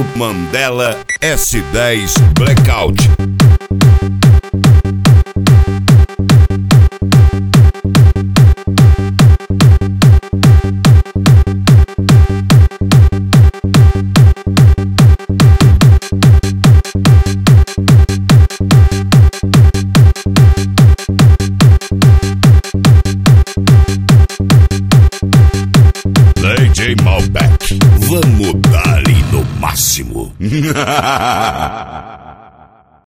do Mandela S10 Blackout. DJ Malbec, vamos dar no máximo.